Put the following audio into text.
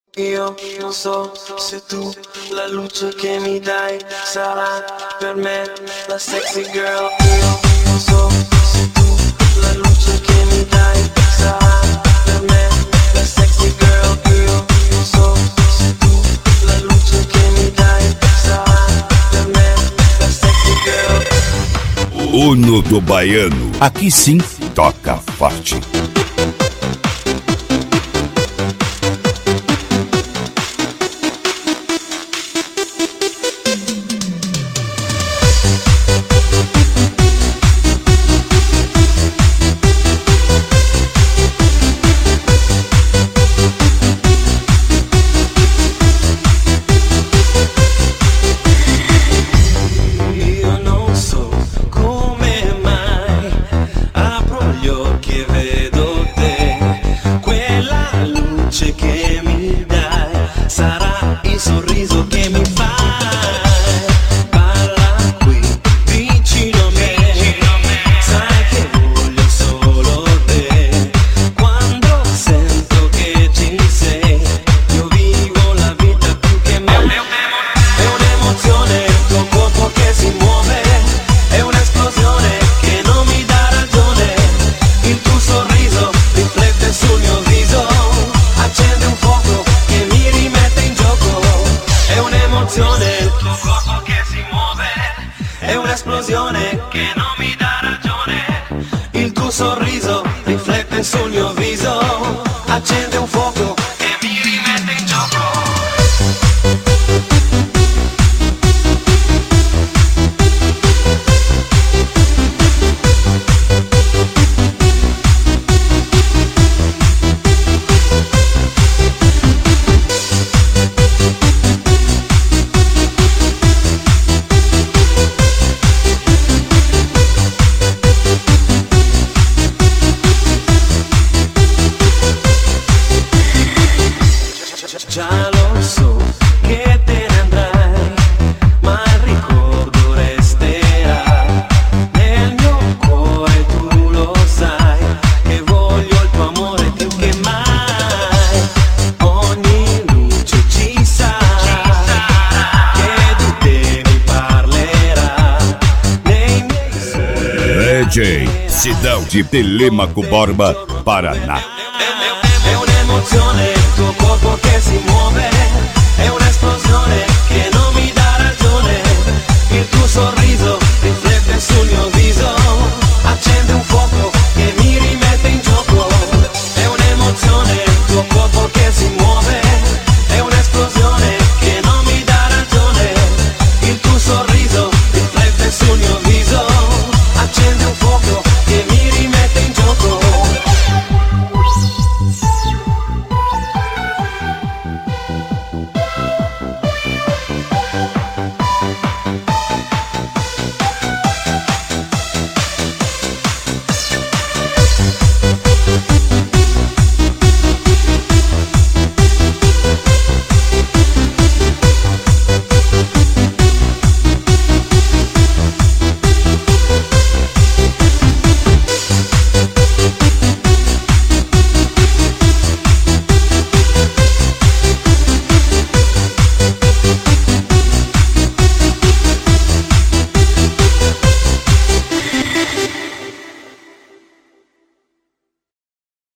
Io non so se tu la luce che mi dai sarà per me la sexy girl. Io non so se tu la luce che mi dai sarà per me la sexy girl. Io non so se tu la luce che mi dai sarà per me la sexy girl. Uno do Baiano, aqui sim toca forte. È un'esplosione che non mi dà ragione. Il tuo sorriso riflette sul mio viso, accende un fuoco che mi rimette in gioco. Già lo so che te ne andrai, ma il ricordo resterà nel mio cuore, tu lo sai, che voglio il tuo amore più che mai. Ogni luce ci sarà, che di te mi parlerà nei miei sogni. DJ Cidão de Telêmaco Borba, Paraná. È un'emozione il tuo cuore.